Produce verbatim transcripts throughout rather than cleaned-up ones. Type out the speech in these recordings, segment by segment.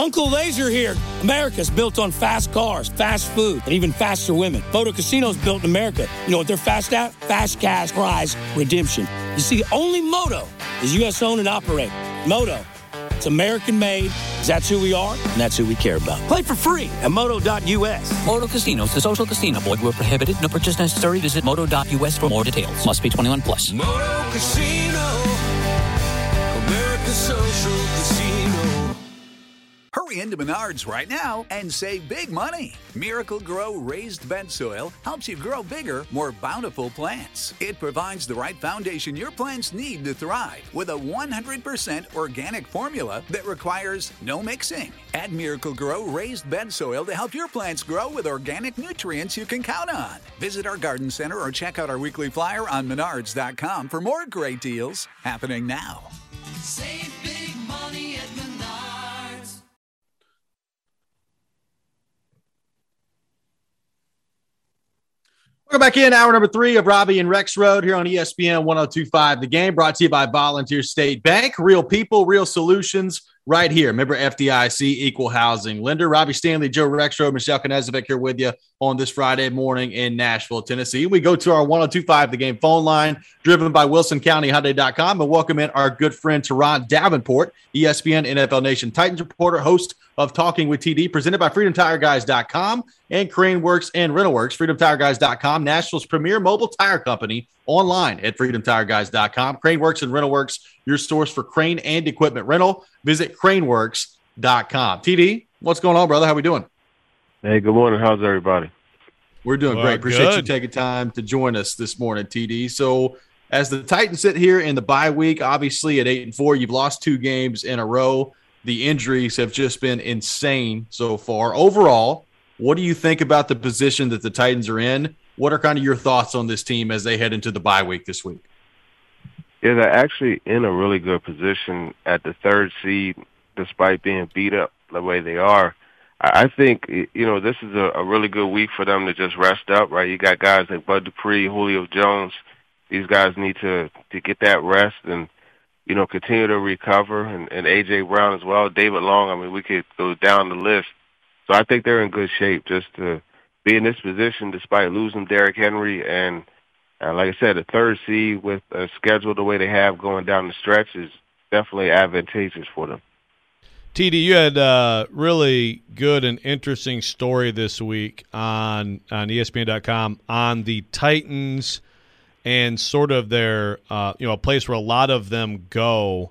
Uncle Laser here. America's built on fast cars, fast food, and even faster women. Moto Casino's built in America. You know what they're fast at? Fast cash prize redemption. You see, only Moto is U S owned and operated. Moto, it's American made, because that's who we are, and that's who we care about. Play for free at moto dot U S. Moto Casinos, the social casino. Void where prohibited. No purchase necessary. Visit moto dot U S for more details. Must be twenty-one plus. Moto Casino, America's social casino. Hurry into Menards right now and save big money. Miracle Grow Raised Bed Soil helps you grow bigger, more bountiful plants. It provides the right foundation your plants need to thrive with a one hundred percent organic formula that requires no mixing. Add Miracle Grow Raised Bed Soil to help your plants grow with organic nutrients you can count on. Visit our garden center or check out our weekly flyer on menards dot com for more great deals happening now. Save big money at Menards. Welcome back in, hour number three of Robbie and Rex Road here on E S P N one oh two point five. The Game brought to you by Volunteer State Bank. Real people, real solutions right here. Remember F D I C, equal housing lender. Robbie Stanley, Joe Rexrode, Michelle Knezovic here with you on this Friday morning in Nashville, Tennessee. We go to our one oh two point five The Game phone line, driven by Wilson County Hyundai dot com, and welcome in our good friend Teron Davenport, E S P N N F L Nation Titans reporter, host of Talking with T D, presented by freedom tire guys dot com and Crane Works and Rental Works. freedom tire guys dot com, Nashville's premier mobile tire company, online at freedom tire guys dot com. Crane Works and Rental Works, your source for crane and equipment rental. Visit crane works dot com. T D, what's going on, brother? How we doing? Hey, good morning. How's everybody? We're doing well, great. Appreciate good. you taking time to join us this morning, T D. So as the Titans sit here in the bye week, obviously at eight and four, you've lost two games in a row. The injuries have just been insane so far. Overall, what do you think about the position that the Titans are in? What are kind of your thoughts on this team as they head into the bye week this week? Yeah, they're actually in a really good position at the third seed, despite being beat up the way they are. I think, you know, this is a, a really good week for them to just rest up, right? You got guys like Bud Dupree, Julio Jones. These guys need to, to get that rest and, you know, continue to recover, and, and A J. Brown as well, David Long. I mean, we could go down the list. So I think they're in good shape just to be in this position despite losing Derrick Henry. And uh, like I said, the third seed with a schedule the way they have going down the stretch is definitely advantageous for them. T D, you had a really good and interesting story this week on, on E S P N dot com on the Titans and sort of their, uh, you know, a place where a lot of them go,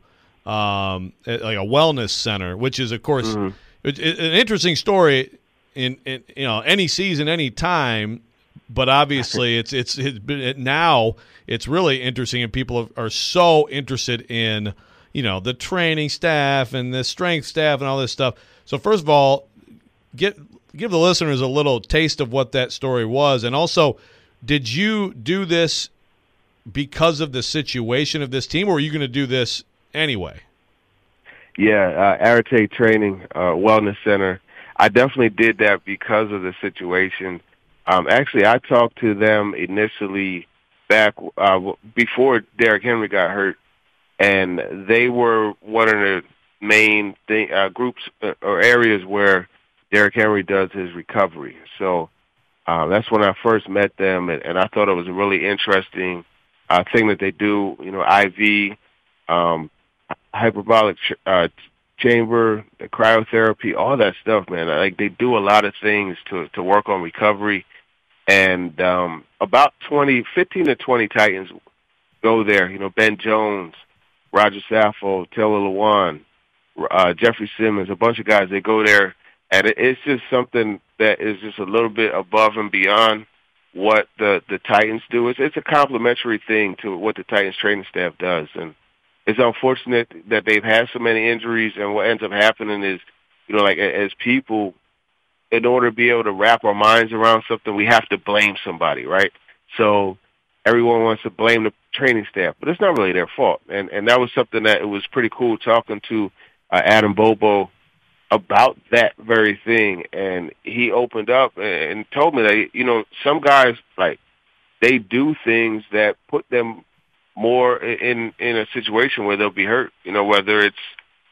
um, like a wellness center, which is, of course, mm-hmm. it, it, an interesting story in, in, you know, any season, any time. But obviously, it's it's, it's it, now it's really interesting, and people are so interested in, you know, the training staff and the strength staff and all this stuff. So first of all, get give the listeners a little taste of what that story was, and also, did you do this because of the situation of this team, or are you going to do this anyway? Yeah, uh, Arete Training uh, Wellness Center. I definitely did that because of the situation. Um, actually, I talked to them initially back uh, before Derrick Henry got hurt, and they were one of the main thing, uh, groups or areas where Derrick Henry does his recovery. So uh, that's when I first met them, and, and I thought it was a really interesting Uh, thing that they do, you know, I V, um, hyperbolic ch- uh, chamber, the cryotherapy, all that stuff, man. Like, they do a lot of things to to work on recovery. And um, about twenty, fifteen to twenty Titans go there. You know, Ben Jones, Roger Saffold, Taylor Lewan, uh, Jeffrey Simmons, a bunch of guys. They go there, and it, it's just something that is just a little bit above and beyond what the, the Titans do. It's, it's a complementary thing to what the Titans training staff does. And it's unfortunate that they've had so many injuries, and what ends up happening is, you know, like as people, in order to be able to wrap our minds around something, we have to blame somebody, right? So everyone wants to blame the training staff, but it's not really their fault. And and that was something that it was pretty cool talking to uh, Adam Bobo about that very thing, and he opened up and told me that, you know, some guys, like, they do things that put them more in in a situation where they'll be hurt, you know, whether it's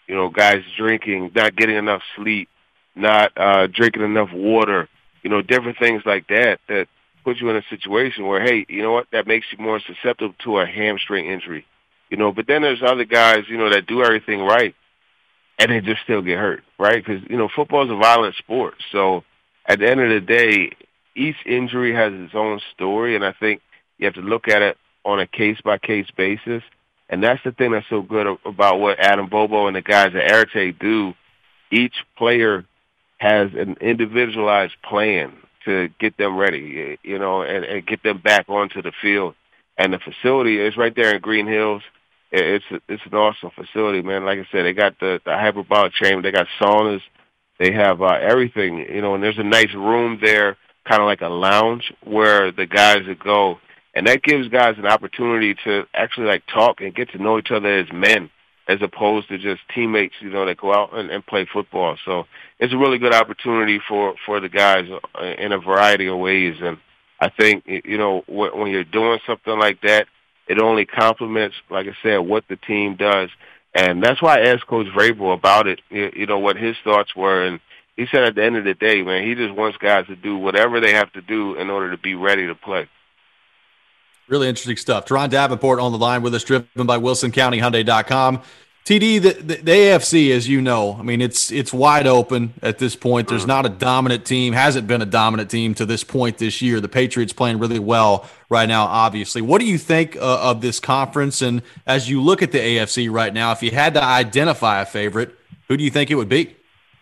You know, guys drinking, not getting enough sleep, not uh, drinking enough water, you know, different things like that that put you in a situation where, hey, you know what, that makes you more susceptible to a hamstring injury. You know, but then there's other guys, you know, that do everything right and they just still get hurt, right? Because, you know, football is a violent sport. So at the end of the day, each injury has its own story, and I think you have to look at it on a case-by-case basis. And that's the thing that's so good about what Adam Bobo and the guys at Arete do. Each player has an individualized plan to get them ready, you know, and, and get them back onto the field. And the facility is right there in Green Hills. It's a, it's an awesome facility, man. Like I said, they got the, the hyperbolic chamber. They got saunas. They have uh, everything, you know, and there's a nice room there, kind of like a lounge where the guys would go. And that gives guys an opportunity to actually, like, talk and get to know each other as men as opposed to just teammates, you know, that go out and, and play football. So it's a really good opportunity for, for the guys in a variety of ways. And I think, you know, when you're doing something like that, it only complements, like I said, what the team does. And that's why I asked Coach Vrabel about it, you know, what his thoughts were. And he said at the end of the day, man, he just wants guys to do whatever they have to do in order to be ready to play. Really interesting stuff. Teron Davenport on the line with us, driven by Wilson County Hyundai dot com. T D, the, the, the A F C, as you know, I mean, it's it's wide open at this point. There's not a dominant team, hasn't been a dominant team to this point this year. The Patriots playing really well right now, obviously. What do you think uh, of this conference? And as you look at the A F C right now, if you had to identify a favorite, who do you think it would be?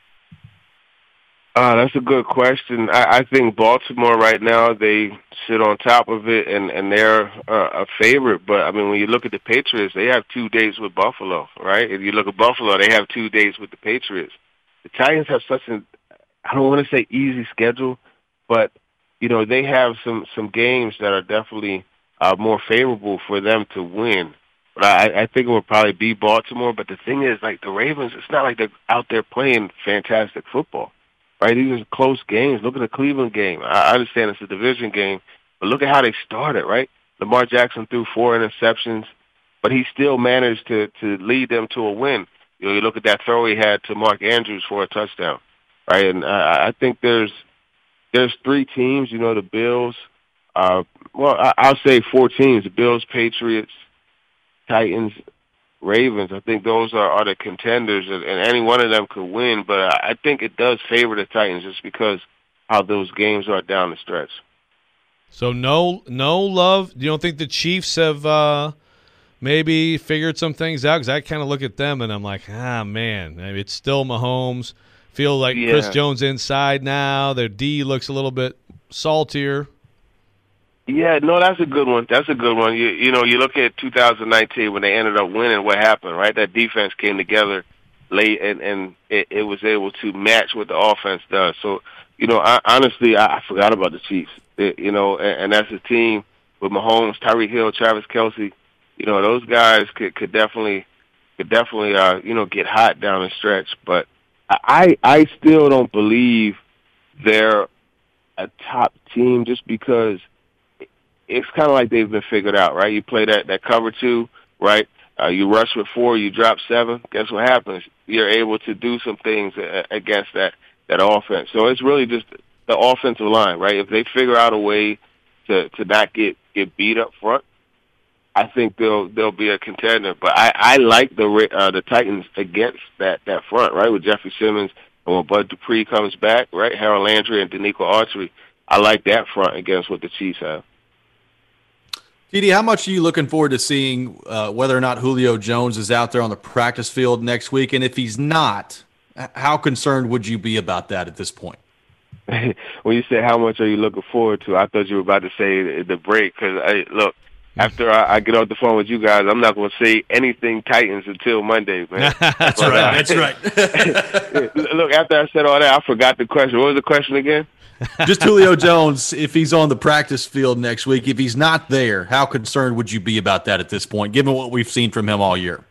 Uh, that's a good question. I, I think Baltimore right now, they sit on top of it, and, and they're uh, a favorite. But, I mean, when you look at the Patriots, they have two days with Buffalo, right? If you look at Buffalo, they have two days with the Patriots. The Titans have such an, I don't want to say easy schedule, but, you know, they have some, some games that are definitely uh, more favorable for them to win. But I, I think it would probably be Baltimore. But the thing is, like, the Ravens, it's not like they're out there playing fantastic football. Right, these are close games. Look at the Cleveland game. I understand it's a division game, but look at how they started, right? Lamar Jackson threw four interceptions, but he still managed to to lead them to a win. You know, you look at that throw he had to Mark Andrews for a touchdown, right? And I, I think there's there's three teams. You know, the Bills. Uh, well, I, I'll say four teams: the Bills, Patriots, Titans, Ravens. I think those are, are the contenders, and, and any one of them could win. But I think it does favor the Titans just because how those games are down the stretch. So no, no love. You don't think the Chiefs have uh, maybe figured some things out? Because I kind of look at them and I'm like, ah, man, I mean, it's still Mahomes. Feel like yeah. Chris Jones inside now. Their D looks a little bit saltier. Yeah, no, that's a good one. That's a good one. You, you know, you look at two thousand nineteen when they ended up winning, what happened, right? That defense came together late, and, and it, it was able to match what the offense does. So, you know, I, honestly, I, I forgot about the Chiefs, it, you know, and, and that's a team with Mahomes, Tyreek Hill, Travis Kelce. You know, those guys could, could definitely, could definitely, uh, you know, get hot down the stretch. But I, I still don't believe they're a top team just because it's kind of like they've been figured out, right? You play that, that cover two, right? Uh, you rush with four, you drop seven. Guess what happens? You're able to do some things against that, that offense. So it's really just the offensive line, right? If they figure out a way to, to not get, get beat up front, I think they'll they'll be a contender. But I, I like the uh, the Titans against that, that front, right? With Jeffrey Simmons and when Bud Dupree comes back, right? Harold Landry and Danico Autry. I like that front against what the Chiefs have. T D, how much are you looking forward to seeing uh, whether or not Julio Jones is out there on the practice field next week? And if he's not, how concerned would you be about that at this point? When you say how much are you looking forward to, I thought you were about to say the break. Because, look, after I, I get off the phone with you guys, I'm not going to say anything Titans until Monday, man. That's but, right. Uh, that's right. Look, after I said all that, I forgot the question. What was the question again? Just Julio Jones, if he's on the practice field next week, if he's not there, how concerned would you be about that at this point, given what we've seen from him all year?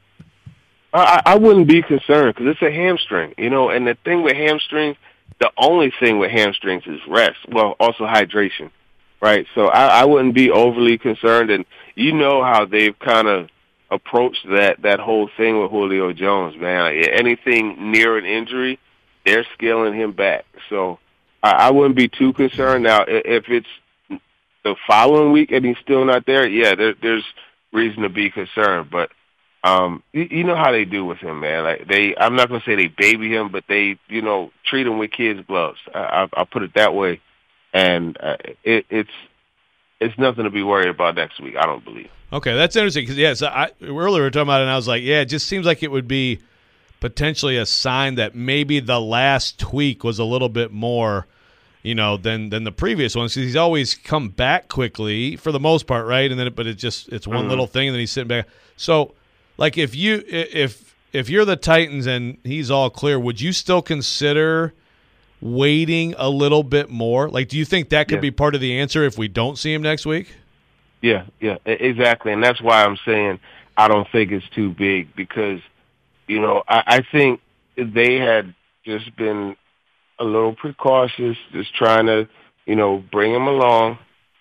I, I wouldn't be concerned because it's a hamstring, you know, and the thing with hamstrings, the only thing with hamstrings is rest, well, also hydration, right? So I, I wouldn't be overly concerned, and you know how they've kind of approach that that whole thing with Julio Jones, man. Like, anything near an injury, they're scaling him back. So I, I wouldn't be too concerned. Now, if it's the following week and he's still not there, yeah, there, there's reason to be concerned. But um, you, you know how they do with him, man. Like they, I'm not gonna say they baby him, but they, you know, treat him with kids' gloves. I, I, I'll put it that way. And uh, it, it's it's nothing to be worried about next week, I don't believe. Okay, that's interesting because, yeah, so I, earlier we were talking about it, and I was like, yeah, it just seems like it would be potentially a sign that maybe the last tweak was a little bit more, you know, than than the previous ones. Because he's always come back quickly for the most part, right? And then, but it just it's one mm-hmm. little thing, and then he's sitting back. So, like, if you if if you're the Titans and he's all clear, would you still consider waiting a little bit more? Like, do you think that could yeah. be part of the answer if we don't see him next week? Yeah, yeah, exactly. And that's why I'm saying I don't think it's too big because, you know, I, I think they had just been a little precautious, just trying to, you know, bring him along,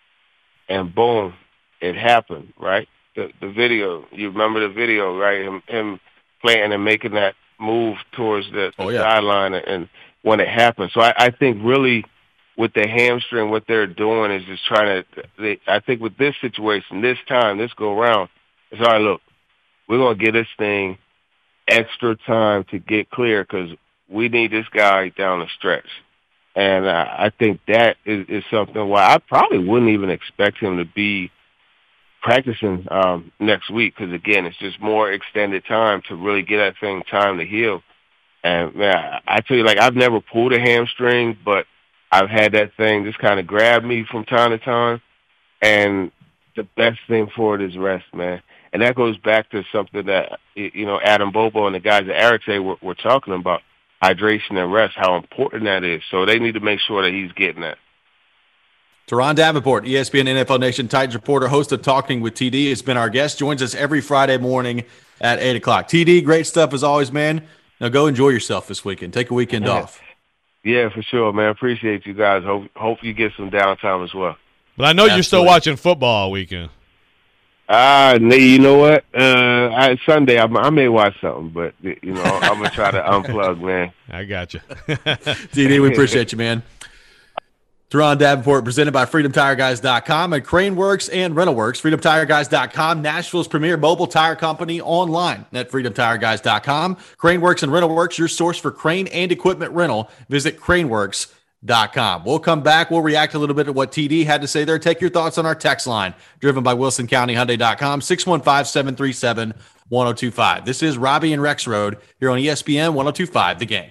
and boom, it happened, right? The the video, you remember the video, right? Him, him playing and making that move towards the, the oh, yeah. sideline and when it happened. So I, I think really with the hamstring, what they're doing is just trying to they, – I think with this situation, this time, this go-around, it's all right, look, we're going to get this thing extra time to get clear because we need this guy down the stretch. And uh, I think that is, is something why I probably wouldn't even expect him to be practicing um, next week because, again, it's just more extended time to really get that thing time to heal. And, man, I tell you, like, I've never pulled a hamstring, but I've had that thing just kind of grab me from time to time. And the best thing for it is rest, man. And that goes back to something that, you know, Adam Bobo and the guys at Arete were, were talking about, hydration and rest, how important that is. So they need to make sure that he's getting that. Teron Davenport, E S P N N F L Nation Titans reporter, host of Talking with T D, has been our guest. Joins us every Friday morning at eight o'clock. T D, great stuff as always, man. Now go enjoy yourself this weekend. Take a weekend yeah. off. Yeah, for sure, man. Appreciate you guys. Hope hope you get some downtime as well. But I know Absolutely. You're still watching football all weekend. Ah, uh, you know what? Uh, I, Sunday I, I may watch something, but you know I'm gonna try to unplug, man. I got you, T D. We appreciate you, man. Teron Davenport, presented by Freedom Tire Guys dot com and Crane Works and Rental Works. Freedom Tire Guys dot com, Nashville's premier mobile tire company online at Freedom Tire Guys dot com. Crane Works and Rental Works, your source for crane and equipment rental. Visit Crane Works dot com. We'll come back. We'll react a little bit to what T D had to say there. Take your thoughts on our text line, driven by Wilson County Hyundai dot com, six one five, seven three seven, one oh two five. This is Robbie and Rex Road here on E S P N one oh two five, The Game.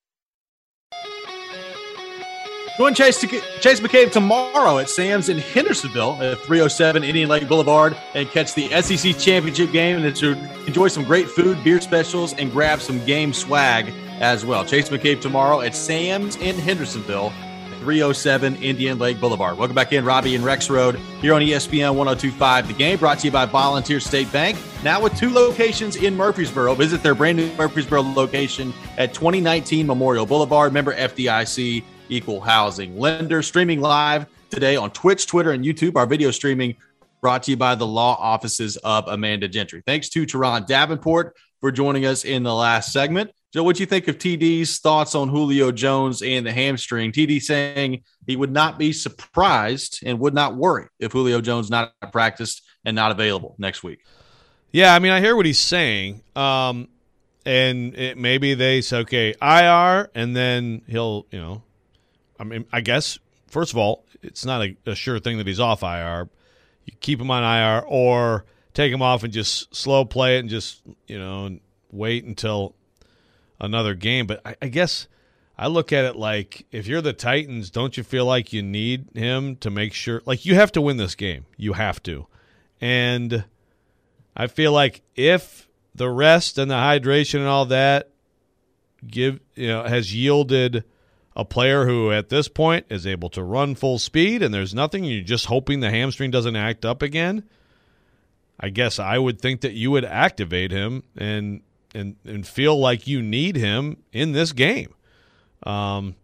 Join Chase, Chase McCabe tomorrow at Sam's in Hendersonville at three oh seven Indian Lake Boulevard and catch the S E C Championship game and to enjoy some great food, beer specials, and grab some game swag as well. Chase McCabe tomorrow at Sam's in Hendersonville at three oh seven Indian Lake Boulevard. Welcome back in, Robbie and Rex Road here on E S P N one oh two five. The Game brought to you by Volunteer State Bank. Now with two locations in Murfreesboro. Visit their brand new Murfreesboro location at twenty nineteen Memorial Boulevard. Member F D I C. Equal housing lender. Streaming live today on Twitch, Twitter, and YouTube. Our video streaming brought to you by the law offices of Amanda Gentry. Thanks to Teron Davenport for joining us in the last segment. Joe, what do you think of T D's thoughts on Julio Jones and the hamstring? T D saying he would not be surprised and would not worry if Julio Jones not practiced and not available next week. Yeah, I mean, I hear what he's saying. Um, and it, maybe they say, okay, I R, and then he'll, you know, I mean, I guess, first of all, it's not a, a sure thing that he's off I R. You keep him on I R or take him off and just slow play it and just, you know, wait until another game. But I, I guess I look at it like if you're the Titans, don't you feel like you need him to make sure – like you have to win this game. You have to. And I feel like if the rest and the hydration and all that give you know has yielded – a player who at this point is able to run full speed and there's nothing, you're just hoping the hamstring doesn't act up again, I guess I would think that you would activate him and and, and feel like you need him in this game. Um.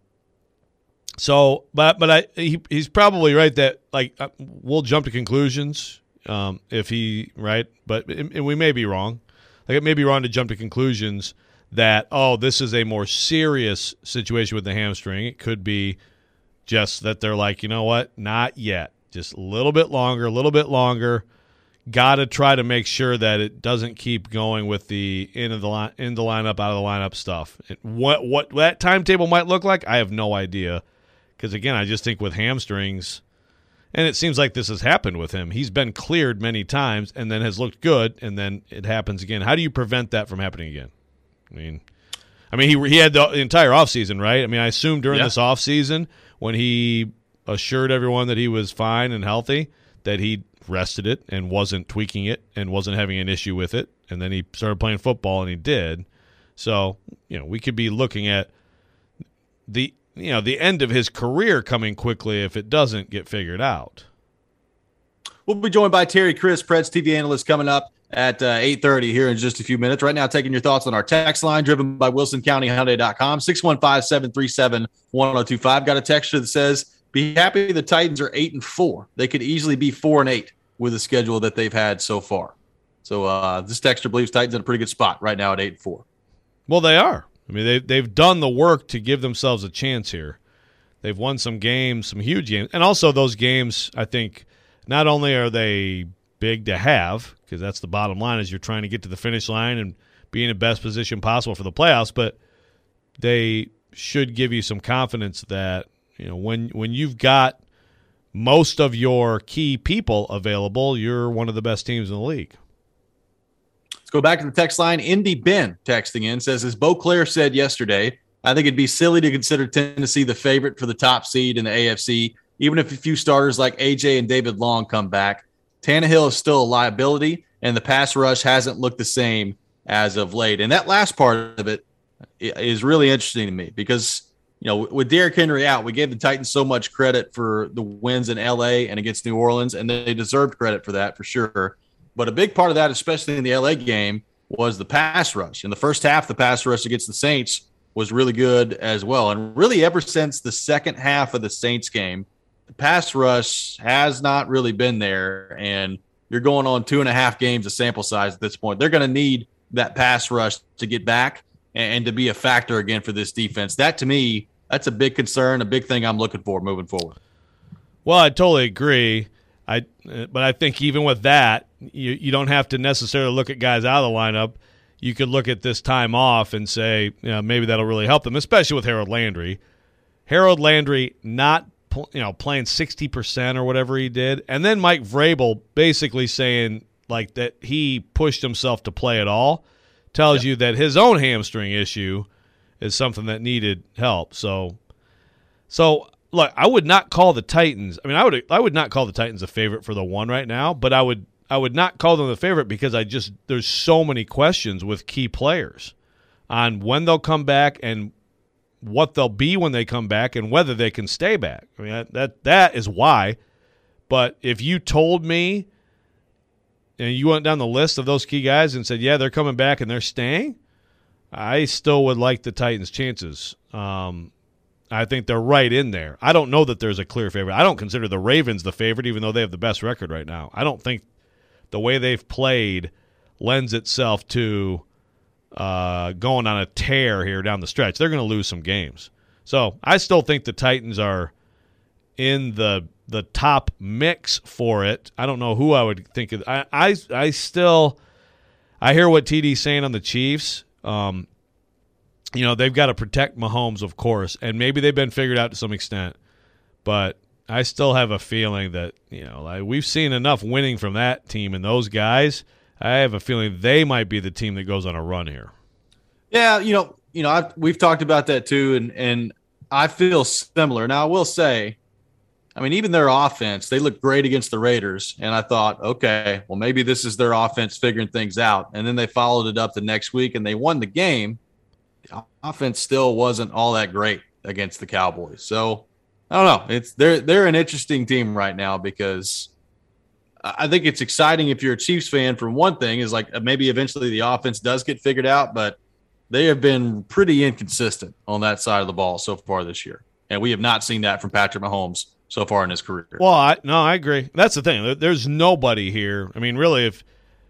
So, but but I he, he's probably right that like uh, we'll jump to conclusions um, if he right, but and we may be wrong. Like it may be wrong to jump to conclusions that oh, this is a more serious situation with the hamstring. It could be just that they're like, you know what, not yet, just a little bit longer, a little bit longer. Got to try to make sure that it doesn't keep going with the in of the line, in the lineup, out of the lineup stuff. It, what what that timetable might look like, I have no idea. Because again, I just think with hamstrings, and it seems like this has happened with him. He's been cleared many times and then has looked good, and then it happens again. How do you prevent that from happening again? I mean, I mean he he had the entire offseason, right? I mean, I assume during yeah. this offseason when he assured everyone that he was fine and healthy, that he rested it and wasn't tweaking it and wasn't having an issue with it, and then he started playing football and he did. So, you know, we could be looking at the you know the end of his career coming quickly if it doesn't get figured out. We'll be joined by Terry Chris, Preds T V analyst, coming up at uh, eight thirty here in just a few minutes. Right now, taking your thoughts on our text line driven by Wilson County Hyundai dot com, six one five, seven three seven, one oh two five. Got a texture that says, be happy the Titans are eight and four. They could easily be four and eight with the schedule that they've had so far. So uh, this texter believes Titans in a pretty good spot right now at eight and four. Well, they are. I mean, they they've done the work to give themselves a chance here. They've won some games, some huge games, and also those games. I think not only are they big to have, because that's the bottom line, is you're trying to get to the finish line and be in the best position possible for the playoffs, but they should give you some confidence that, you know, when when you've got most of your key people available, you're one of the best teams in the league. Let's go back to the text line. Indy Ben texting in says, as Beauclair said yesterday, I think it'd be silly to consider Tennessee the favorite for the top seed in the A F C, even if a few starters like A J and David Long come back. Tannehill is still a liability, and the pass rush hasn't looked the same as of late. And that last part of it is really interesting to me because, you know, with Derrick Henry out, we gave the Titans so much credit for the wins in L A and against New Orleans, and they deserved credit for that for sure. But a big part of that, especially in the L A game, was the pass rush. In the first half, the pass rush against the Saints was really good as well. And really ever since the second half of the Saints game, the pass rush has not really been there. And you're going on two and a half games of sample size at this point. They're going to need that pass rush to get back and to be a factor again for this defense. That, to me, that's a big concern, a big thing I'm looking for moving forward. Well, I totally agree. I, but I think even with that, you, you don't have to necessarily look at guys out of the lineup. You could look at this time off and say, you know, maybe that'll really help them, especially with Harold Landry. Harold Landry not you know playing sixty percent or whatever he did, and then Mike Vrabel basically saying like that he pushed himself to play at all tells yep. you that his own hamstring issue is something that needed help. So, so look, I would not call the Titans. I mean, I would I would not call the Titans a favorite for the one right now, but I would I would not call them the favorite because I just there's so many questions with key players on when they'll come back and what they'll be when they come back and whether they can stay back. I mean, that that, that is why. But if you told me and you went down the list of those key guys and said, yeah, they're coming back and they're staying, I still would like the Titans' chances. Um, I think they're right in there. I don't know that there's a clear favorite. I don't consider the Ravens the favorite, even though they have the best record right now. I don't think the way they've played lends itself to uh, going on a tear here down the stretch. They're going to lose some games. So I still think the Titans are in the the top mix for it. I don't know who I would think of. I, I, I still – I hear what T D's saying on the Chiefs. Um, you know, they've got to protect Mahomes, of course, and maybe they've been figured out to some extent. But I still have a feeling that, you know, like we've seen enough winning from that team and those guys. I have a feeling they might be the team that goes on a run here. Yeah, you know, you know, I've, we've talked about that too, and and I feel similar. Now, I will say, I mean, even their offense, they looked great against the Raiders, and I thought, okay, well, maybe this is their offense figuring things out. And then they followed it up the next week, and they won the game. The offense still wasn't all that great against the Cowboys. So, I don't know. It's they're they're an interesting team right now because I think it's exciting if you're a Chiefs fan. For one thing, is like maybe eventually the offense does get figured out, but they have been pretty inconsistent on that side of the ball so far this year. And we have not seen that from Patrick Mahomes so far in his career. Well, I, no, I agree. That's the thing. There, there's nobody here. I mean, really, if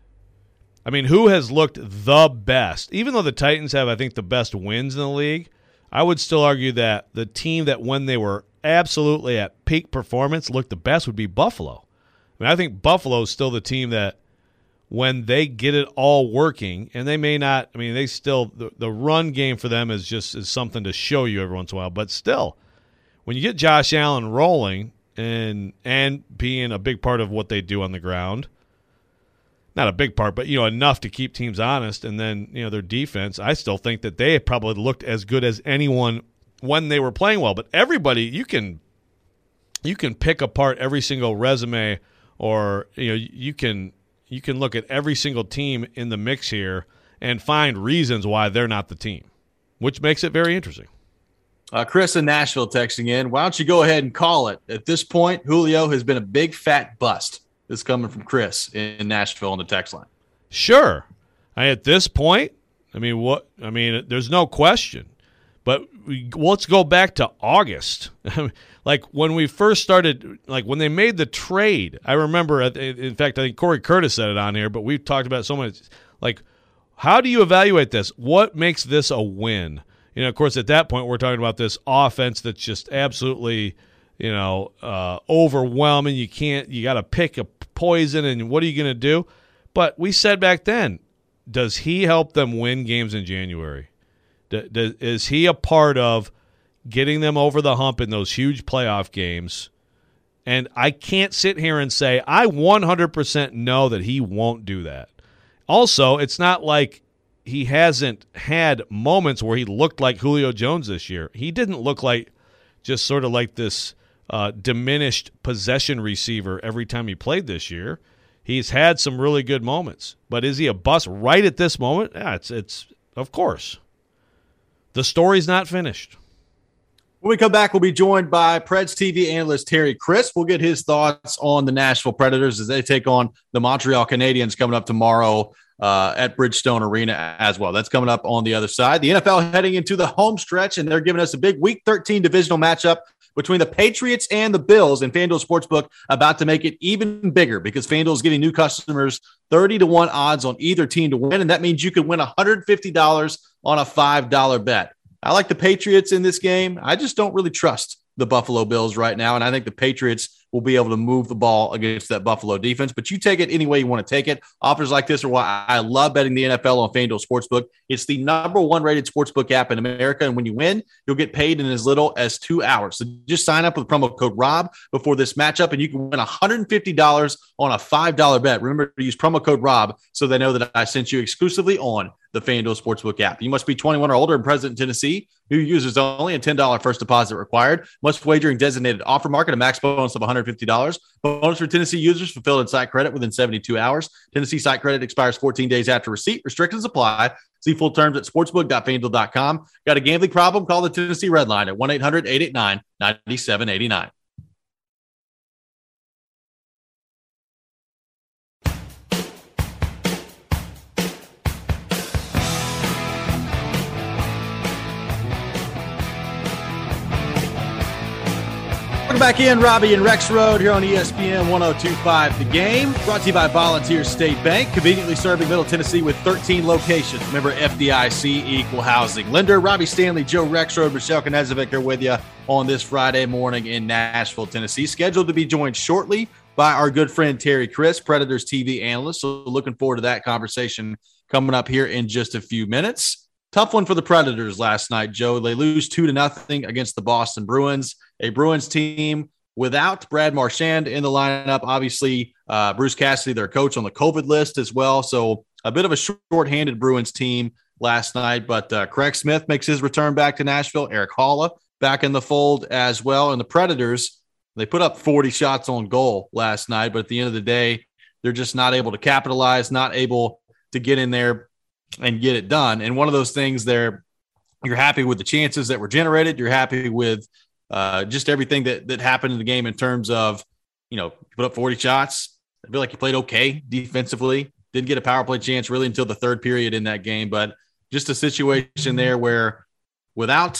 I mean, who has looked the best? Even though the Titans have, I think, the best wins in the league, I would still argue that the team that when they were absolutely at peak performance looked the best would be Buffalo. I mean, I think Buffalo is still the team that when they get it all working, and they may not, I mean, they still, the, the run game for them is just is something to show you every once in a while, but still, when you get Josh Allen rolling and and being a big part of what they do on the ground, not a big part, but, you know, enough to keep teams honest, and then, you know, their defense, I still think that they probably looked as good as anyone when they were playing well. But everybody, you can you can pick apart every single resume, or, you know, you can you can look at every single team in the mix here and find reasons why they're not the team, which makes it very interesting. Uh, Chris in Nashville texting in, why don't you go ahead and call it? At this point, Julio has been a big fat bust. This is coming from Chris in Nashville on the text line. Sure. I, at this point, I mean, what? I mean, there's no question. But we, let's go back to August. Like when we first started, like when they made the trade, I remember, in fact, I think Corey Curtis said it on here, but we've talked about it so much. Like, how do you evaluate this? What makes this a win? You know, of course, at that point, we're talking about this offense that's just absolutely, you know, uh, overwhelming. You can't, you got to pick a poison, and what are you going to do? But we said back then, does he help them win games in January? D- d- is he a part of getting them over the hump in those huge playoff games? And I can't sit here and say, I one hundred percent know that he won't do that. Also, it's not like he hasn't had moments where he looked like Julio Jones this year. He didn't look like just sort of like this uh, diminished possession receiver every time he played this year. He's had some really good moments. But is he a bust right at this moment? Yeah, it's, it's of course. The story's not finished. When we come back, we'll be joined by Preds T V analyst Terry Crisp. We'll get his thoughts on the Nashville Predators as they take on the Montreal Canadiens coming up tomorrow uh, at Bridgestone Arena as well. That's coming up on the other side. The N F L heading into the home stretch, and they're giving us a big Week thirteen divisional matchup between the Patriots and the Bills, and FanDuel Sportsbook about to make it even bigger because FanDuel is giving new customers thirty to one odds on either team to win, and that means you could win one hundred fifty dollars on a five dollar bet. I like the Patriots in this game. I just don't really trust the Buffalo Bills right now, and I think the Patriots will be able to move the ball against that Buffalo defense. But you take it any way you want to take it. Offers like this are why I love betting the N F L on FanDuel Sportsbook. It's the number one rated sportsbook app in America, and when you win, you'll get paid in as little as two hours. So just sign up with promo code ROB before this matchup, and you can win one hundred fifty dollars on a five dollar bet. Remember to use promo code ROB so they know that I sent you exclusively on the FanDuel Sportsbook app. You must be twenty-one or older and present in Tennessee. New users only, and ten dollars first deposit required. Must wager in designated offer market, a max bonus of one hundred fifty dollars. Bonus for Tennessee users fulfilled in site credit within seventy-two hours. Tennessee site credit expires fourteen days after receipt. Restrictions apply. See full terms at sportsbook dot fanduel dot com. Got a gambling problem? Call the Tennessee Red Line at one eight hundred eight eight nine nine seven eight nine. Back in Robbie and Rex Road here on E S P N one oh two point five The Game. Brought to you by Volunteer State Bank, conveniently serving Middle Tennessee with thirteen locations. Member F D I C, equal housing lender. Robbie Stanley, Joe Rexrode, Michelle Knezovic here with you on this Friday morning in Nashville, Tennessee. Scheduled to be joined shortly by our good friend Terry Crisp, Predators T V analyst. So looking forward to that conversation coming up here in just a few minutes. Tough one for the Predators last night, Joe. They lose two to nothing against the Boston Bruins, a Bruins team without Brad Marchand in the lineup. Obviously, uh, Bruce Cassidy, their coach, on the COVID list as well. So a bit of a short-handed Bruins team last night. But uh, Craig Smith makes his return back to Nashville. Eric Halla back in the fold as well. And the Predators, they put up forty shots on goal last night. But at the end of the day, they're just not able to capitalize, not able to get in there and get it done. And one of those things there, you're happy with the chances that were generated. You're happy with uh, just everything that that happened in the game in terms of, you know, you put up forty shots. I feel like you played okay defensively. Didn't get a power play chance really until the third period in that game. But just a situation there where without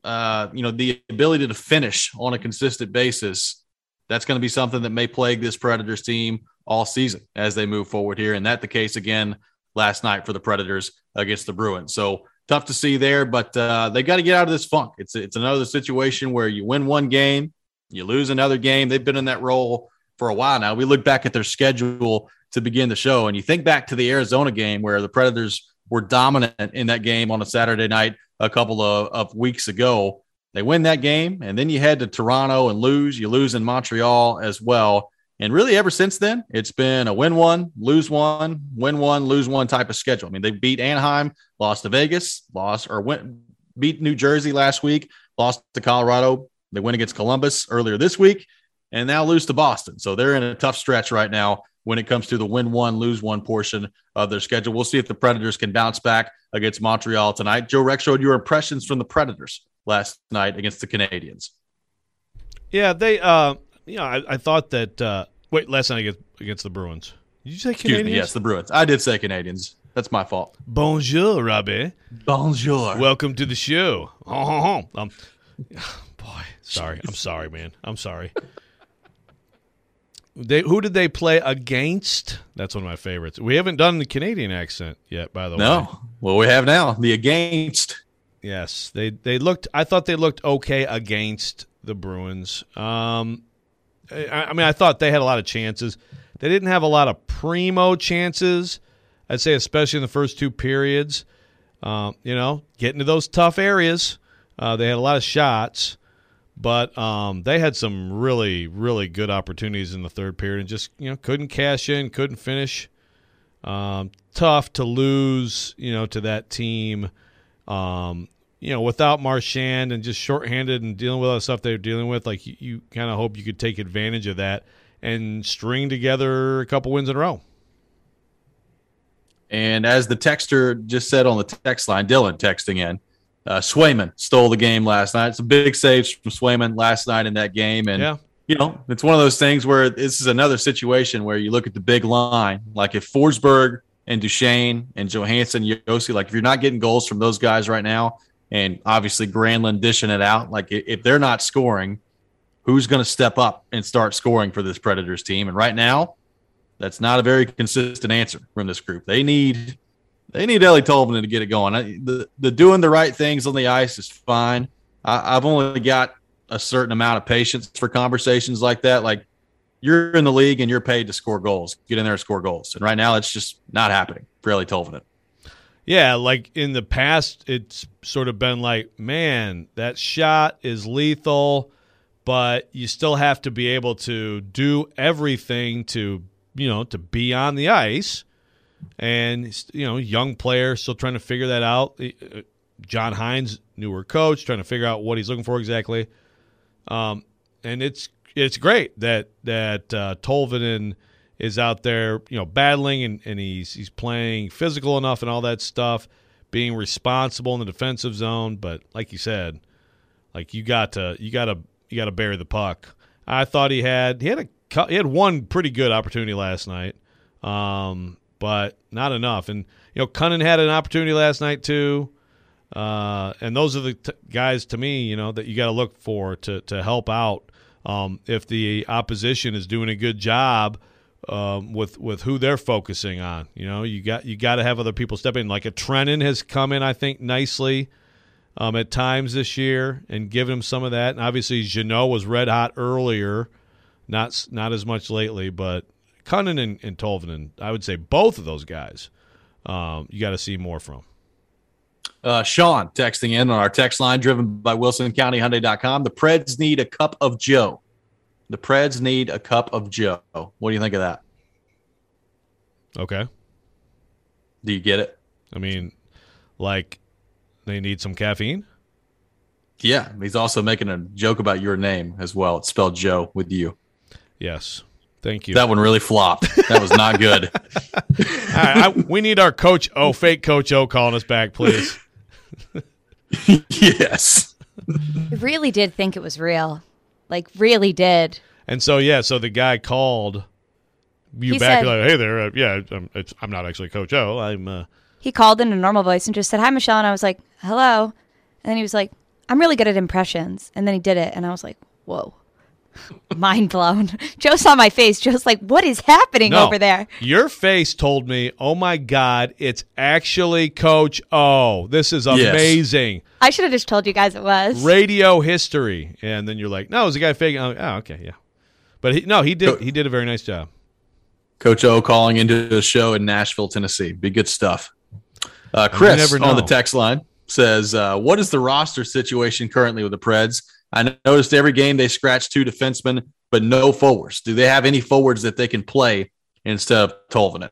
uh, you know, the ability to finish on a consistent basis, that's going to be something that may plague this Predators team all season as they move forward here. And that the case again last night for the Predators against the Bruins. So tough to see there, but uh, they got to get out of this funk. It's it's another situation where you win one game, you lose another game. They've been in that role for a while now. We look back at their schedule to begin the show, and you think back to the Arizona game where the Predators were dominant in that game on a Saturday night a couple of, of weeks ago. They win that game, and then you head to Toronto and lose. You lose in Montreal as well. And really ever since then, it's been a win one, lose one, win one, lose one type of schedule. I mean, they beat Anaheim, lost to Vegas, lost or went beat New Jersey last week, lost to Colorado. They win against Columbus earlier this week, and now lose to Boston. So they're in a tough stretch right now when it comes to the win one, lose one portion of their schedule. We'll see if the Predators can bounce back against Montreal tonight. Joe Rexrode, your impressions from the Predators last night against the Canadiens. Yeah, they, uh, you know, I, I thought that, uh, wait, last night against, against the Bruins. Did you say Canadiens? Excuse me, yes, the Bruins. I did say Canadiens. That's my fault. Bonjour, Robbie. Bonjour. Welcome to the show. Oh, um, boy, sorry. I'm sorry, man. I'm sorry. They, who did they play against? That's one of my favorites. We haven't done the Canadian accent yet, by the no. way. No. Well, we have now. The against. Yes. They they looked – I thought they looked okay against the Bruins. Um, I, I mean, I thought they had a lot of chances. They didn't have a lot of primo chances, I'd say, especially in the first two periods. Um, you know, getting to those tough areas. Uh, they had a lot of shots. But um, they had some really, really good opportunities in the third period and just, you know, couldn't cash in, couldn't finish. Um, tough to lose, you know, to that team, um, you know, without Marchand and just shorthanded and dealing with all the stuff they were dealing with. Like, you, you kind of hope you could take advantage of that and string together a couple wins in a row. And as the texter just said on the text line, Dylan texting in, Uh, Swayman stole the game last night. Some big saves from Swayman last night in that game. And, yeah. you know, it's one of those things where this is another situation where you look at the big line. Like if Forsberg and Duchesne and Johansson, Yossi, like if you're not getting goals from those guys right now, and obviously Granlund dishing it out, like if they're not scoring, who's going to step up and start scoring for this Predators team? And right now, that's not a very consistent answer from this group. They need – They need Ellie Tolvanen to get it going. I, the, the doing the right things on the ice is fine. I, I've only got a certain amount of patience for conversations like that. Like, you're in the league and you're paid to score goals. Get in there and score goals. And right now it's just not happening for Ellie Tolvanen. Yeah, like in the past, it's sort of been like, man, that shot is lethal, but you still have to be able to do everything to, you know, to be on the ice. And, you know, young player still trying to figure that out. John Hines, newer coach, trying to figure out what he's looking for exactly. Um, and it's it's great that that uh, Tolvanen is out there, you know, battling and, and he's he's playing physical enough and all that stuff, being responsible in the defensive zone. But like you said, like you got to you got to you got to bury the puck. I thought he had he had a he had one pretty good opportunity last night. Um, but not enough. And, you know, Cunnin had an opportunity last night too. Uh, and those are the t- guys to me, you know, that you got to look for to, to help out. Um, if the opposition is doing a good job um, with with who they're focusing on, you know, you got you got to have other people step in. Like a Trennan has come in, I think, nicely um, at times this year and given him some of that. And obviously, Jeannot was red hot earlier, not not as much lately, but Cunnin and, and Tolvanen, I would say both of those guys, um, you got to see more from. Uh, Sean texting in on our text line driven by Wilson County Hyundai dot com. The Preds need a cup of Joe. The Preds need a cup of Joe. What do you think of that? Okay. Do you get it? I mean, like they need some caffeine? Yeah. He's also making a joke about your name as well. It's spelled Joe with you. Yes. Thank you. That one really flopped. That was not good. All right, I, we need our Coach O, fake Coach O, calling us back, please. Yes. I really did think it was real. Like, really did. And so, yeah, so the guy called you He back said- like, hey there, uh, yeah, I'm, it's, I'm not actually Coach O. I'm, uh, He called in a normal voice and just said, "Hi, Michelle." And I was like, "Hello." And then he was like, I'm really good at impressions. And then he did it, and I was like, whoa. Mind blown. Joe saw my face. Joe's like, what is happening no, over there? Your face told me, oh, my God, it's actually Coach O. This is amazing. Yes. I should have just told you guys it was. Radio history. And then you're like, no, it was a guy faking. Oh, okay, yeah. But he, no, he did He did a very nice job. Coach O calling into a show in Nashville, Tennessee. Be good stuff. Uh, Chris on the text line says, uh, what is the roster situation currently with the Preds? I noticed every game they scratch two defensemen, but no forwards. Do they have any forwards that they can play instead of Tolvanen?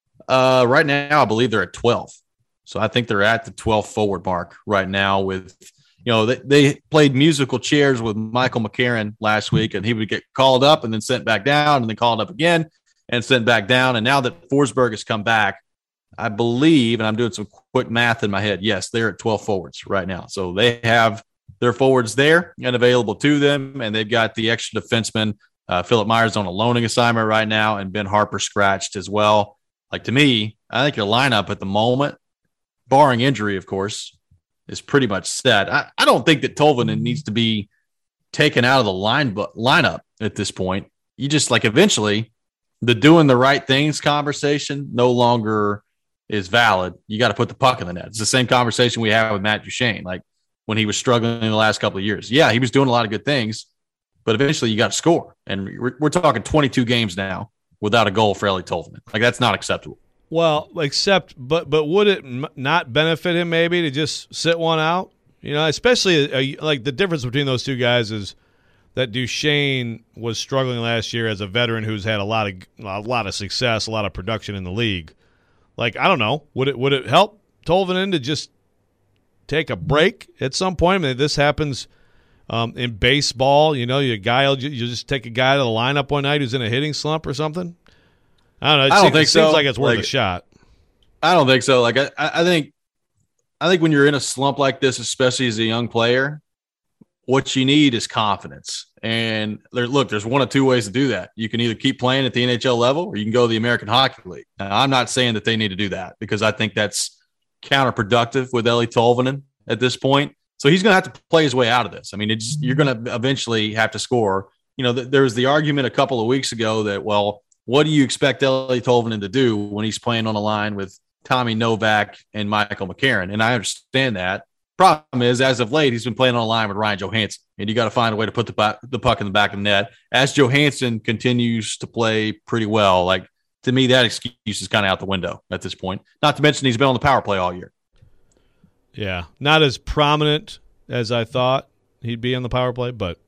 Uh, right now, I believe they're at twelve. So I think they're at the twelve forward mark right now with, you know, they, they played musical chairs with Michael McCarron last week, and he would get called up and then sent back down and then called up again and sent back down. And now that Forsberg has come back, I believe, and I'm doing some quick math in my head, yes, they're at twelve forwards right now. So they have their forwards there and available to them, and they've got the extra defenseman. Uh, Philip Myers on a loaning assignment right now, and Ben Harper scratched as well. Like, to me, I think your lineup at the moment, barring injury, of course, is pretty much set. I, I don't think that Tolvanen needs to be taken out of the line but lineup at this point. You just, like, eventually the doing the right things conversation no longer is valid. You got to put the puck in the net. It's the same conversation we had with Matt Duchene. Like, when he was struggling in the last couple of years. Yeah, he was doing a lot of good things, but eventually you got to score. And we're, we're talking twenty-two games now without a goal for Eeli Tolvanen. Like, that's not acceptable. Well, except, but but would it m- not benefit him maybe to just sit one out? You know, especially uh, like the difference between those two guys is that Duchene was struggling last year as a veteran who's had a lot of a lot of success, a lot of production in the league. Like, I don't know, would it would it help Tolvanen to just take a break at some point? I mean, this happens um, in baseball. You know, you guy you just take a guy to the lineup one night who's in a hitting slump or something. I don't know. It I don't seems, think it so. Seems like it's worth like, a shot. I don't think so. Like, I, I think, I think when you're in a slump like this, especially as a young player, what you need is confidence. And there, look, there's one of two ways to do that. You can either keep playing at the N H L level, or you can go to the American Hockey League. Now, I'm not saying that they need to do that, because I think that's counterproductive with Eeli Tolvanen at this point. So he's going to have to play his way out of this. I mean, it's, you're going to eventually have to score. You know, th- there was the argument a couple of weeks ago that, well, what do you expect Eeli Tolvanen to do when he's playing on a line with Tommy Novak and Michael McCarron? And I understand that. Problem is, as of late, he's been playing on a line with Ryan Johansson, and you got to find a way to put the, bu- the puck in the back of the net. As Johansson continues to play pretty well, like, to me, that excuse is kind of out the window at this point. Not to mention he's been on the power play all year. Yeah, not as prominent as I thought he'd be on the power play, but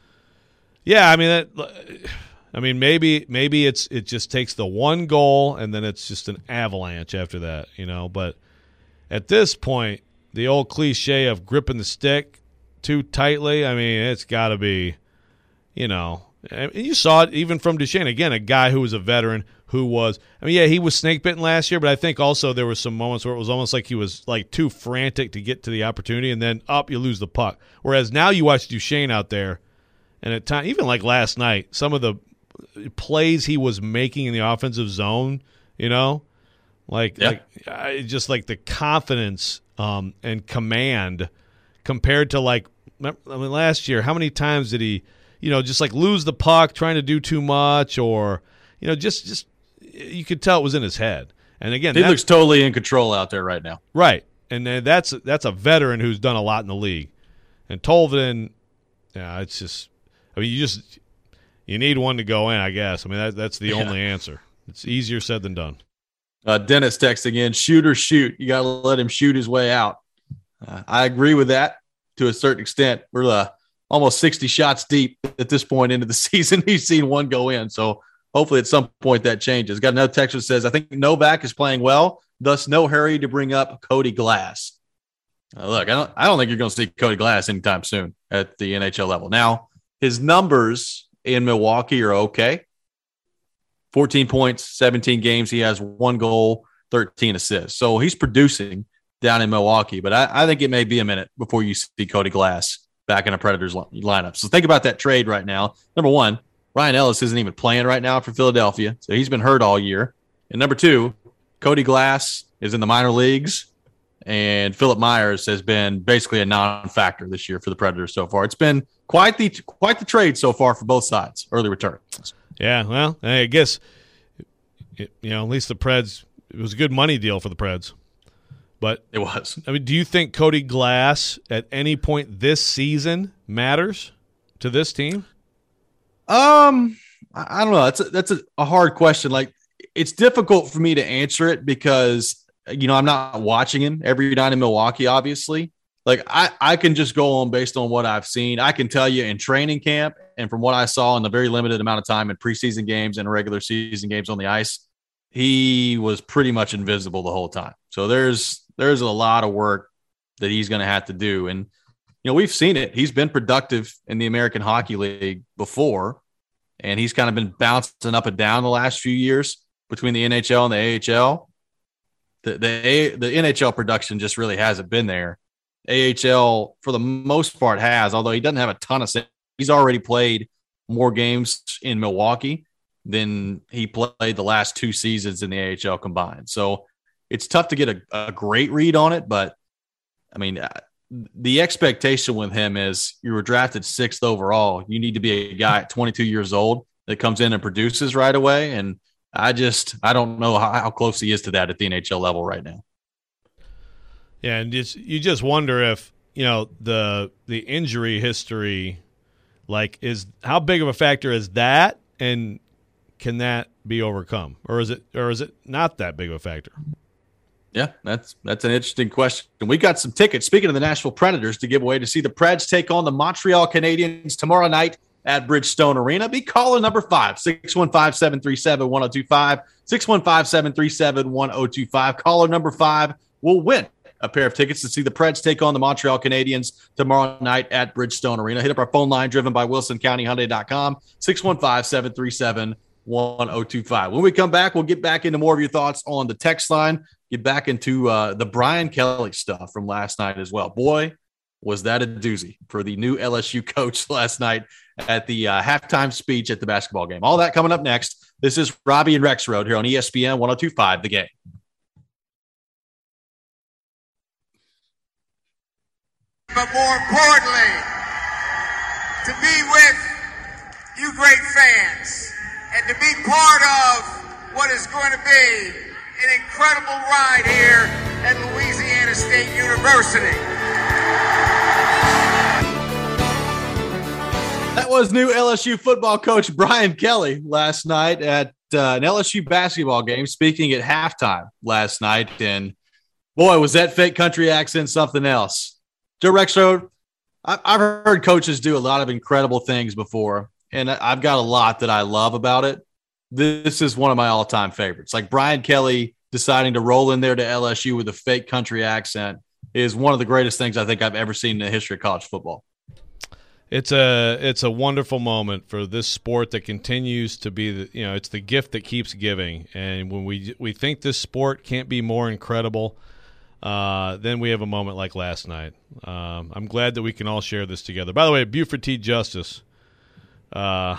yeah, I mean, that, I mean, maybe maybe it's it just takes the one goal and then it's just an avalanche after that, you know. But at this point, the old cliche of gripping the stick too tightly, I mean, it's got to be, you know. And you saw it even from Duchene. Again, a guy who was a veteran who was – I mean, yeah, he was snake-bitten last year, but I think also there were some moments where it was almost like he was, like, too frantic to get to the opportunity, and then up, you lose the puck. Whereas now you watch Duchene out there, and at time, even like last night, some of the plays he was making in the offensive zone, you know, like, yeah. like I, just like the confidence um, and command compared to, like, I mean, last year, how many times did he – you know, just like lose the puck, trying to do too much, or, you know, just, just you could tell it was in his head. And again, he looks totally in control out there right now. Right. And that's, that's a veteran who's done a lot in the league. And Tolvanen, yeah, it's just, I mean, you just, you need one to go in, I guess. I mean, that, that's the yeah. only answer. It's easier said than done. Uh, Dennis texts again, shoot or shoot. You got to let him shoot his way out. Uh, I agree with that to a certain extent. We're uh, almost sixty shots deep at this point into the season. He's seen one go in. So hopefully at some point that changes. Got another text that says, I think Novak is playing well, thus no hurry to bring up Cody Glass. Uh, look, I don't, I don't think you're going to see Cody Glass anytime soon at the N H L level. Now, his numbers in Milwaukee are okay. fourteen points, seventeen games. He has one goal, thirteen assists. So he's producing down in Milwaukee. But I, I think it may be a minute before you see Cody Glass back in a Predators lineup. So think about that trade right now. Number one, Ryan Ellis isn't even playing right now for Philadelphia, so he's been hurt all year. And number two, Cody Glass is in the minor leagues and Philip Myers has been basically a non-factor this year for the Predators so far. It's been quite the quite the trade so far for both sides. Early returns. Yeah, well, I guess it, you know at least the Preds. It was a good money deal for the Preds. But it was. I mean, do you think Cody Glass at any point this season matters to this team? Um, I don't know. That's a, that's a, a hard question. Like, it's difficult for me to answer it because, you know, I'm not watching him every night in Milwaukee, obviously. Like, I, I can just go on based on what I've seen. I can tell you in training camp and from what I saw in the very limited amount of time in preseason games and regular season games on the ice, he was pretty much invisible the whole time. So there's there's a lot of work that he's going to have to do. And, you know, we've seen it. He's been productive in the American Hockey League before, and he's kind of been bouncing up and down the last few years between the N H L and the A H L. The, the, the N H L production just really hasn't been there. A H L, for the most part, has, although he doesn't have a ton of – he's already played more games in Milwaukee than he played the last two seasons in the A H L combined. So it's tough to get a, a great read on it, but, I mean, the expectation with him is you were drafted sixth overall. You need to be a guy at twenty-two years old that comes in and produces right away, and I just – I don't know how, how close he is to that at the N H L level right now. Yeah, and just, you just wonder if, you know, the the injury history, like, is how big of a factor is that, and can that be overcome, or is it or is it not that big of a factor? Yeah, that's that's an interesting question. We got some tickets, speaking of the Nashville Predators, to give away to see the Preds take on the Montreal Canadiens tomorrow night at Bridgestone Arena. Be caller number five, six one five, seven three seven, one oh two five, six one five, seven three seven, one oh two five. Caller number five will win a pair of tickets to see the Preds take on the Montreal Canadiens tomorrow night at Bridgestone Arena. Hit up our phone line driven by Wilson County Hyundai dot com, six one five, seven three seven, one oh two five. When we come back, we'll get back into more of your thoughts on the text line, get back into uh, the Brian Kelly stuff from last night as well. Boy, was that a doozy for the new L S U coach last night at the uh, halftime speech at the basketball game. All that coming up next. This is Robbie and Rex Road here on E S P N one oh two five, The Game. But more importantly, to be with you great fans and to be part of what is going to be an incredible ride here at Louisiana State University. That was new L S U football coach Brian Kelly last night at uh, an L S U basketball game, speaking at halftime last night. And boy, was that fake country accent something else. Joe Rexrode, I've heard coaches do a lot of incredible things before, and I've got a lot that I love about it. This is one of my all-time favorites. Like Brian Kelly deciding to roll in there to L S U with a fake country accent is one of the greatest things I think I've ever seen in the history of college football. It's a it's a wonderful moment for this sport that continues to be the, you know, it's the gift that keeps giving. And when we we think this sport can't be more incredible, uh, then we have a moment like last night. Um, I'm glad that we can all share this together. By the way, Buford T. Justice. Uh,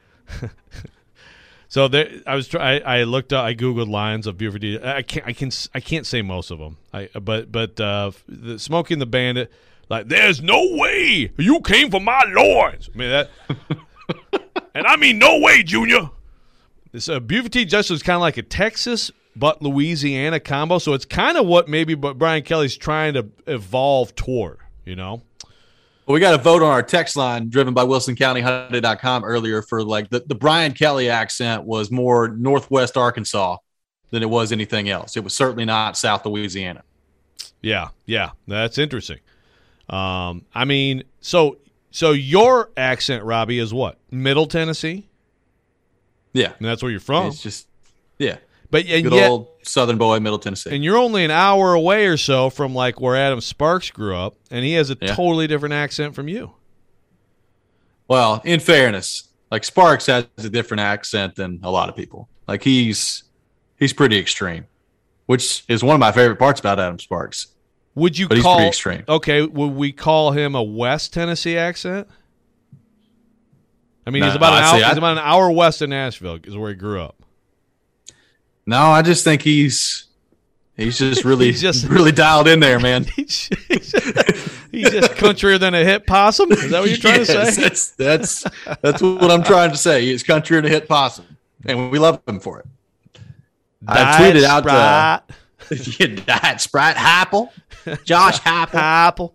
so there, I was try, I, I looked up, I googled lines of Buford T. I can't I can I can't say most of them. I but but uh, the Smoking the Bandit. Like, there's no way you came for my lords. I mean that, and I mean no way, Junior. This uh, Buford T. Justice is kind of like a Texas but Louisiana combo, so it's kind of what maybe Brian Kelly's trying to evolve toward. You know, well, we got a vote on our text line driven by Wilson County Hyundai dot com earlier for like the, the Brian Kelly accent was more Northwest Arkansas than it was anything else. It was certainly not South Louisiana. Yeah, yeah, that's interesting. Um, I mean, so so your accent, Robbie, is what? Middle Tennessee? Yeah. And that's where you're from. It's just, yeah. But and Good yet, old Southern boy, Middle Tennessee. And you're only an hour away or so from like where Adam Sparks grew up, and he has a yeah. totally different accent from you. Well, in fairness, like Sparks has a different accent than a lot of people. Like he's he's pretty extreme, which is one of my favorite parts about Adam Sparks. Would you but call he's pretty extreme. Okay, would we call him a West Tennessee accent? I mean, no, he's about an I'd hour. say He's about an hour west of Nashville, is where he grew up. No, I just think he's He's just really, He's just- really dialed in there, man. He's, he's, he's just countryer than a hit possum. Is that what you're trying Yes, to say? That's, that's that's what I'm trying to say. He's country and a hit possum, and we love him for it. I Diet tweeted out Sprite. uh, Diet Sprite Apple, Josh Apple. Apple.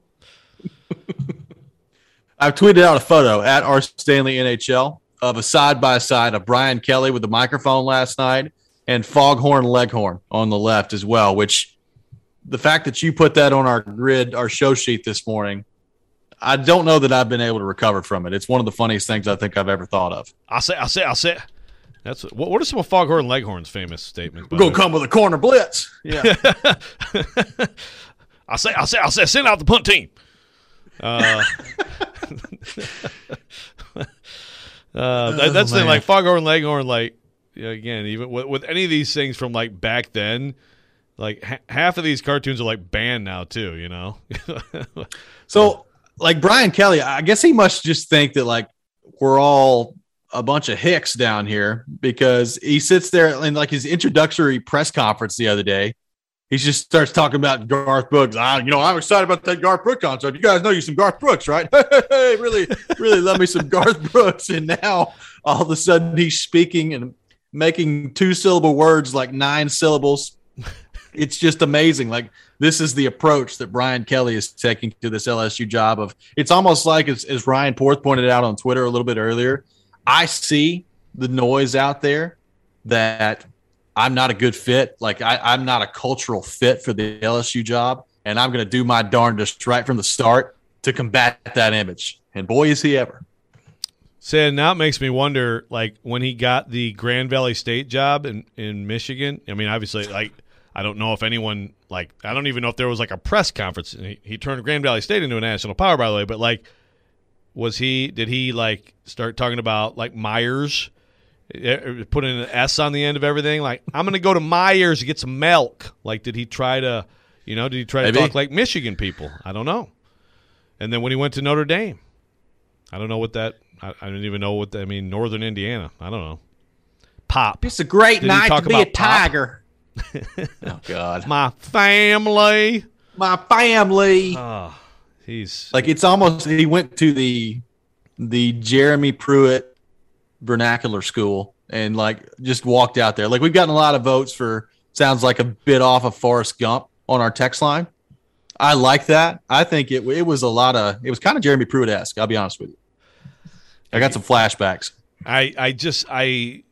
I've tweeted out a photo at R Stanley N H L of a side by side of Brian Kelly with the microphone last night and Foghorn Leghorn on the left as well. Which the fact that you put that on our grid, our show sheet this morning, I don't know that I've been able to recover from it. It's one of the funniest things I think I've ever thought of. I'll say, I'll say, I'll say. That's what, what are some of Foghorn Leghorn's famous statements? We're gonna come with a corner blitz. Yeah. I'll say, I'll say, I'll say, send out the punt team. Uh, uh, that, that's the thing. Like Foghorn Leghorn, like you know, again, even with, with any of these things from like back then, like ha- half of these cartoons are like banned now too. You know. So, like Brian Kelly, I guess he must just think that like we're all a bunch of hicks down here because he sits there in like his introductory press conference the other day. He just starts talking about Garth Brooks. Ah, you know, I'm excited about that Garth Brooks concert. You guys know you some Garth Brooks, right? Hey, really, really love me some Garth Brooks. And now all of a sudden he's speaking and making two syllable words like nine syllables. It's just amazing. Like this is the approach that Brian Kelly is taking to this L S U job of it's almost like as, as Ryan Porth pointed out on Twitter a little bit earlier, I see the noise out there that I'm not a good fit. Like I, I'm not a cultural fit for the L S U job, and I'm going to do my darndest right from the start to combat that image. And boy, is he ever. So now it makes me wonder, like when he got the Grand Valley State job in, in Michigan. I mean, obviously, like I don't know if anyone, like I don't even know if there was like a press conference. He, he turned Grand Valley State into a national power, by the way. But like, was he? Did he like start talking about like Myers? Put an S on the end of everything. Like, I'm going to go to Myers to get some milk. Like, did he try to, you know, did he try to Maybe. talk like Michigan people? I don't know. And then when he went to Notre Dame, I don't know what that, I, I don't even know what that, I mean, Northern Indiana. I don't know. Pop. It's a great Did he night talk to be a about Pop? tiger. Oh, God. My family. My family. Oh, he's Like, it's almost, he went to the the Jeremy Pruitt vernacular school and like just walked out there. Like we've gotten a lot of votes for sounds like a bit off of Forrest Gump on our text line. I like that. I think it it was a lot of it was kind of Jeremy Pruitt-esque. I'll be honest with you. I got some flashbacks. I, I just I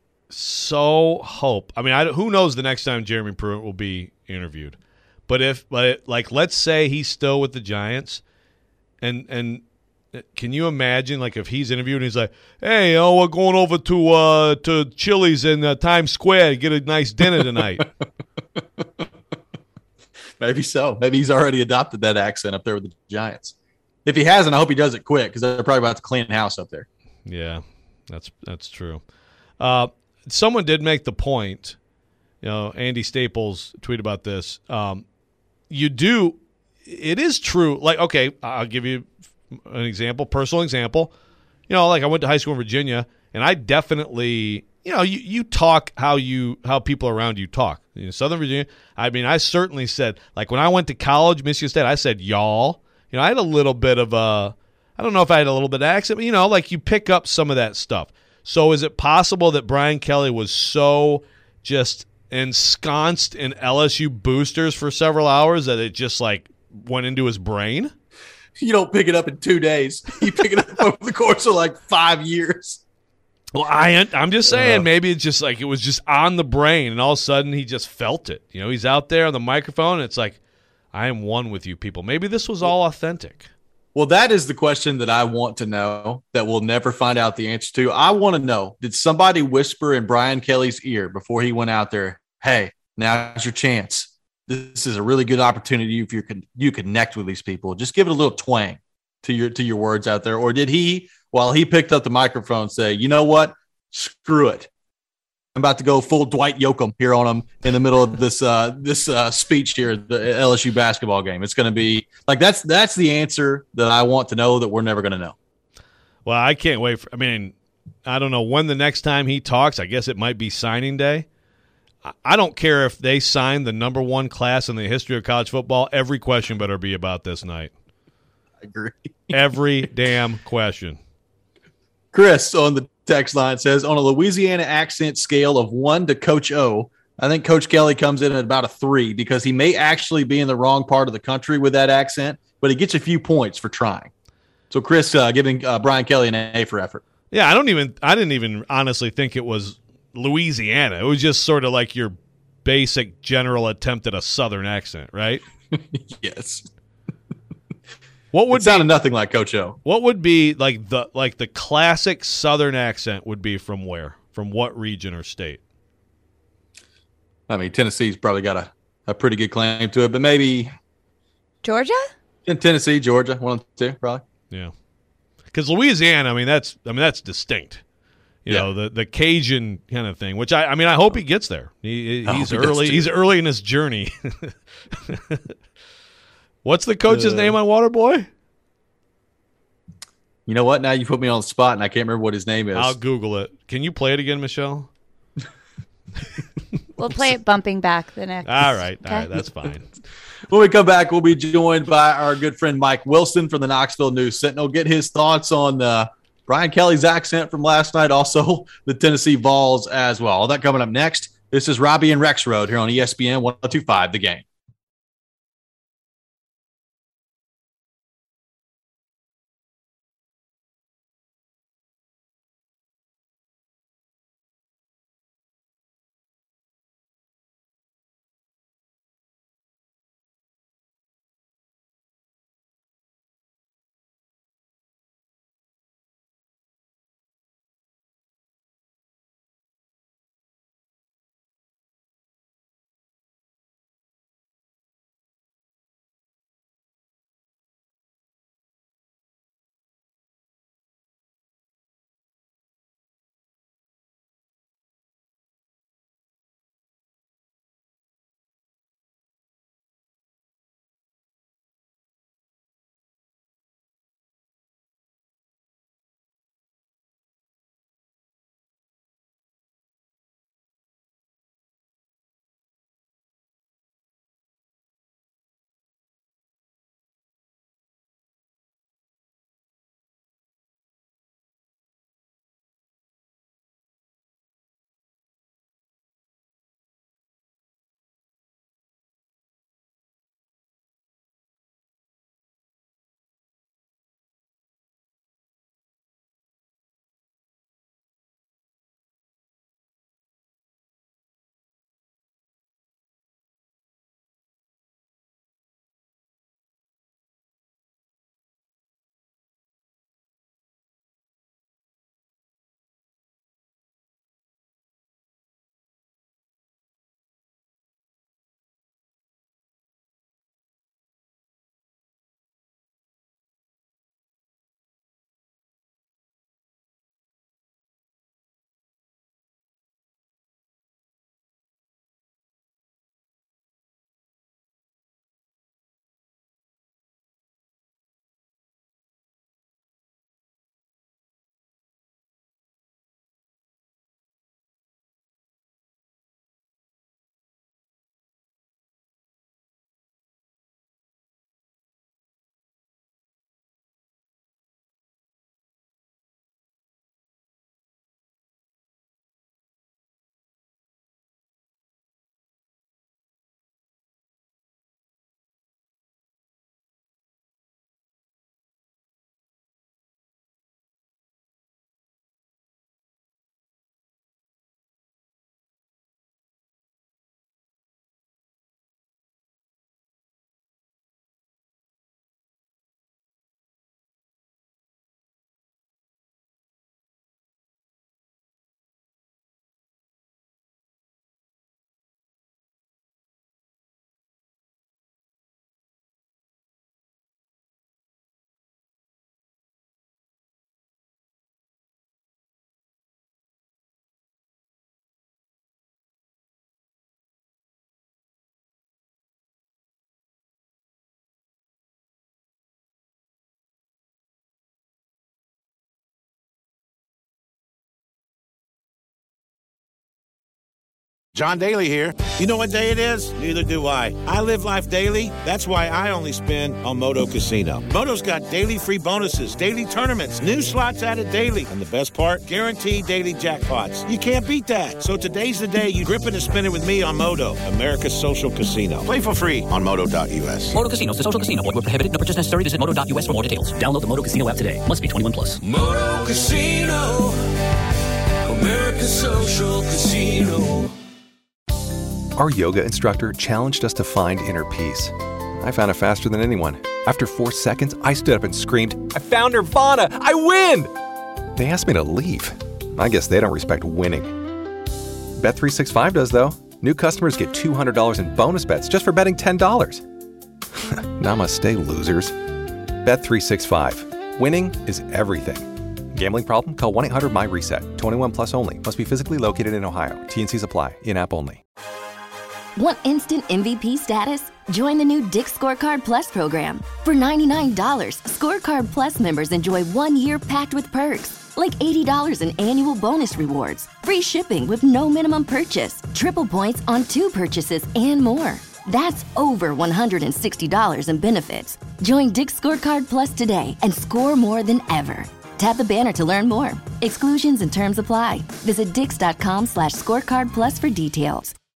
so hope. I mean, I, who knows the next time Jeremy Pruitt will be interviewed. But if but like let's say he's still with the Giants and and can you imagine, like, if he's interviewed and he's like, "Hey, oh, we're going over to uh, to Chili's in uh, Times Square to get a nice dinner tonight." Maybe so. Maybe he's already adopted that accent up there with the Giants. If he hasn't, I hope he does it quick because they're probably about to clean house up there. Yeah, that's that's true. Uh, someone did make the point. You know, Andy Staples tweeted about this. Um, you do. It is true. Like, okay, I'll give you an example, personal example. You know, like I went to high school in Virginia, and I definitely, you know, you, you talk how you how people around you talk. In Southern Virginia, I mean, I certainly said, like when I went to college, Michigan State, I said y'all. You know, I had a little bit of a, I don't know if I had a little bit of accent, but you know, like you pick up some of that stuff. So is it possible that Brian Kelly was so just ensconced in L S U boosters for several hours that it just like went into his brain? You don't pick it up in two days. You pick it up over the course of like five years. Well, I, I'm just saying Uh, maybe it's just like it was just on the brain, and all of a sudden he just felt it. You know, he's out there on the microphone, and it's like, I am one with you people. Maybe this was all authentic. Well, that is the question that I want to know that we'll never find out the answer to. I want to know, did somebody whisper in Brian Kelly's ear before he went out there, hey, now's your chance. This is a really good opportunity if you can you connect with these people. Just give it a little twang to your to your words out there. Or did he, while he picked up the microphone, say, you know what? Screw it. I'm about to go full Dwight Yoakam here on him in the middle of this uh, this uh, speech here at the L S U basketball game. It's going to be like that's that's the answer that I want to know that we're never going to know. Well, I can't wait for, I mean, I don't know when the next time he talks. I guess it might be signing day. I- I don't care if they sign the number one class in the history of college football. Every question better be about this night. I agree. Every damn question. Chris on the text line says, on a Louisiana accent scale of one to Coach O, I think Coach Kelly comes in at about a three because he may actually be in the wrong part of the country with that accent, but he gets a few points for trying. So Chris uh, giving uh, Brian Kelly an A for effort. Yeah, I don't even. I didn't even honestly think it was Louisiana. It was just sort of like your basic general attempt at a Southern accent, right? Yes. What would it sounded be, nothing like Coach O. What would be like the like the classic Southern accent would be from where? From what region or state? I mean, Tennessee's probably got a, a pretty good claim to it, but maybe Georgia? in Tennessee, Georgia, one of the two, probably. Yeah. Because Louisiana, I mean, that's I mean that's distinct. You Yeah. know, the the Cajun kind of thing, which I I mean I hope he gets there. He, I he's hope he does early. too. He's early in his journey. What's the coach's Uh, name on Waterboy? You know what? Now you put me on the spot, and I can't remember what his name is. I'll Google it. Can you play it again, Michelle? We'll play it bumping back the next. All right, all Okay. right, that's fine. When we come back, we'll be joined by our good friend Mike Wilson from the Knoxville News Sentinel. Get his thoughts on uh, Brian Kelly's accent from last night, also the Tennessee Vols as well. All that coming up next. This is Robbie and Rex Road here on E S P N one oh two point five The Game. John Daly here. You know what day it is? Neither do I. I live life daily. That's why I only spin on Moto Casino. Moto's got daily free bonuses, daily tournaments, new slots added daily, and the best part, guaranteed daily jackpots. You can't beat that. So today's the day you grip it and spin it with me on Moto, America's social casino. Play for free on moto dot u s. Moto Casino, the social casino. Void where prohibited. No purchase necessary. Visit moto dot u s for more details. Download the Moto Casino app today. Must be twenty-one plus. Moto Casino, America's social casino. Our yoga instructor challenged us to find inner peace. I found it faster than anyone. After four seconds, I stood up and screamed, "I found Nirvana! I win!" They asked me to leave. I guess they don't respect winning. Bet three sixty-five does, though. New customers get two hundred dollars in bonus bets just for betting ten dollars. Namaste, losers. Bet three sixty-five. Winning is everything. Gambling problem? Call one eight hundred my reset. twenty-one plus only. Must be physically located in Ohio. T N Cs apply. In-app only. Want instant M V P status? Join the new Dick's Scorecard Plus program. For ninety-nine dollars, Scorecard Plus members enjoy one year packed with perks, like eighty dollars in annual bonus rewards, free shipping with no minimum purchase, triple points on two purchases, and more. That's over one hundred sixty dollars in benefits. Join Dick's Scorecard Plus today and score more than ever. Tap the banner to learn more. Exclusions and terms apply. Visit dix dot com slash scorecard plus for details.